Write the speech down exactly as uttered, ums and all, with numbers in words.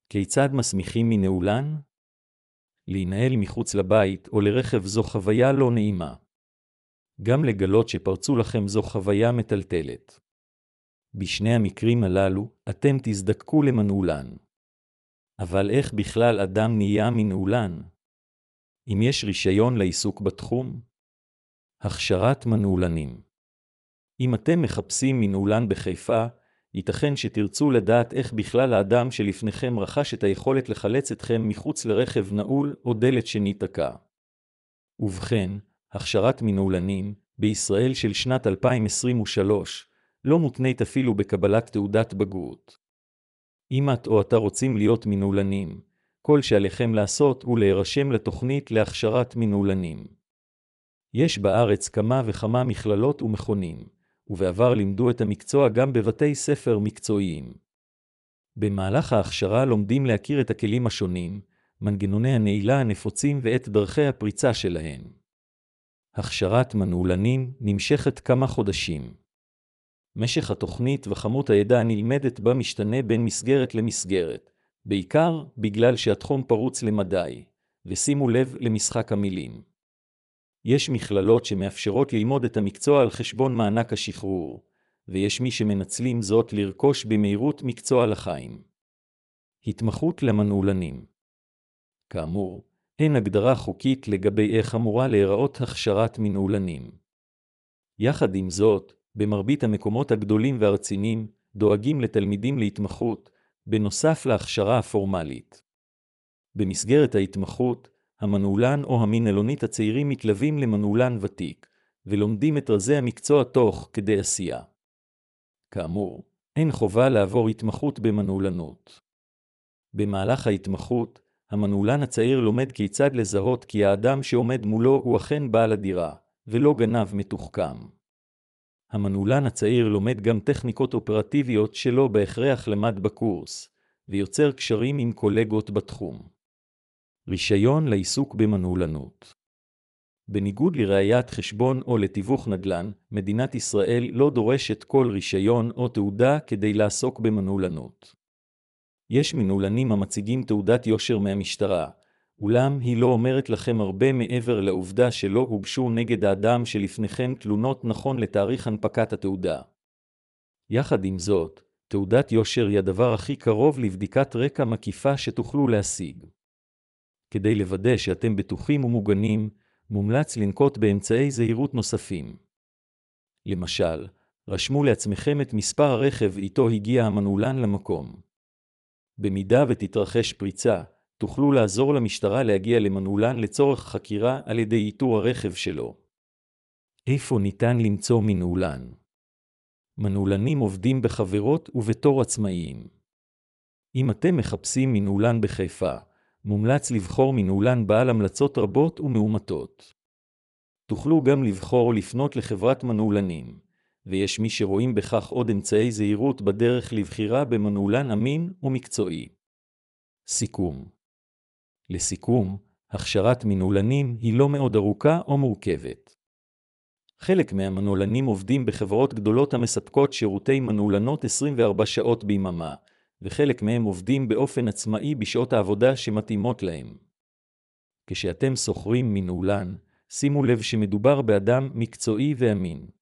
כיצד מסמיכים מנעולן? להינעל מחוץ לבית או לרכב זו חוויה לא נעימה. גם לגלות שפרצו לכם זו חוויה מטלטלת. בשני המקרים הללו, אתם תזדקקו למנעולן. אבל איך בכלל אדם נהיה מנעולן? אם יש רישיון לעיסוק בתחום? הכשרת מנעולנים. אם אתם מחפשים מנעולן בחיפה, ייתכן שתרצו לדעת איך בכלל האדם שלפניכם רכש את היכולת לחלץ אתכם מחוץ לרכב נעול או דלת שניתקע. ובכן, הכשרת מנעולנים, בישראל של שנת אלפיים עשרים ושלוש, לא מותנית אפילו בקבלת תעודת בגרות. אם את או אתה רוצים להיות מנעולנים, כל שעליכם לעשות הוא להירשם לתוכנית להכשרת מנעולנים. יש בארץ כמה וכמה מכללות ומכונים, ובעבר לימדו את המקצוע גם בבתי ספר מקצועיים. במהלך ההכשרה לומדים להכיר את הכלים השונים, מנגנוני הנעילה הנפוצים ואת דרכי הפריצה שלהם. הכשרת מנעולנים נמשכת כמה חודשים. משך התוכנית וכמות הידע הנלמדת בה משתנה בין מסגרת למסגרת, בעיקר בגלל שהתחום פרוץ למדי, ושימו לב למשחק המילים. יש מכללות שמאפשרות ללמוד את המקצוע על חשבון מענק השחרור, ויש מי שמנצלים זאת לרכוש במהירות מקצוע לחיים. התמחות למנעולנים. כאמור, אין הגדרה חוקית לגבי איך אמורה להיראות הכשרת מנעולנים. יחד עם זאת, במרבית המקומות הגדולים והרציניים, דואגים לתלמידים להתמחות, בנוסף להכשרה הפורמלית. במסגרת ההתמחות, המנעולן או המנעלונית הצעירים מתלווים למנעולן ותיק, ולומדים את רזי המקצוע תוך כדי עשייה. כאמור, אין חובה לעבור התמחות במנעולנות. במהלך ההתמחות, המנעולן הצעיר לומד כיצד לזהות כי האדם שעומד מולו הוא אכן בעל הדירה, ולא גנב מתוחכם. המנעולן הצעיר לומד גם טכניקות אופרטיביות שלא בהכרח למד בקורס, ויוצר קשרים עם קולגות בתחום. רישיון לעיסוק במנעולנות. בניגוד לראיית חשבון או לתיווך נדל"ן, מדינת ישראל לא דורשת כל רישיון או תעודה כדי לעסוק במנעולנות. יש מנעולנים המציגים תעודת יושר מהמשטרה, אולם היא לא אומרת לכם הרבה מעבר לעובדה שלא הוגשו נגד האדם שלפניכם תלונות נכון לתאריך הנפקת התעודה. יחד עם זאת, תעודת יושר היא הדבר הכי קרוב לבדיקת רקע מקיפה שתוכלו להשיג. כדי לוודא שאתם בטוחים ומוגנים, מומלץ לנקוט באמצעי זהירות נוספים. למשל, רשמו לעצמכם את מספר הרכב איתו הגיע המנעולן למקום. במידה ותתרחש פריצה, תוכלו לעזור למשטרה להגיע למנעולן לצורך חקירה על ידי איתור הרכב שלו. איפה ניתן למצוא מנעולן? מנעולנים עובדים בחברות ובתור עצמאיים. אם אתם מחפשים מנעולן בחיפה, מומלץ לבחור מנעולן בעל המלצות רבות ומאומתות. תוכלו גם לבחור לפנות לחברת מנעולנים, ויש מי שרואים בכך עוד אמצעי זהירות בדרך לבחירה במנעולן אמין ומקצועי. סיכום. לסיכום, הכשרת מנעולנים היא לא מאוד ארוכה או מורכבת. חלק מהמנעולנים עובדים בחברות גדולות המספקות שירותי מנעולנות עשרים וארבע שעות ביממה, וחלק מהם עובדים באופן עצמאי בשעות העבודה שמתאימות להם. כשאתם שוכרים מנעולן, שימו לב שמדובר באדם מקצועי ואמין.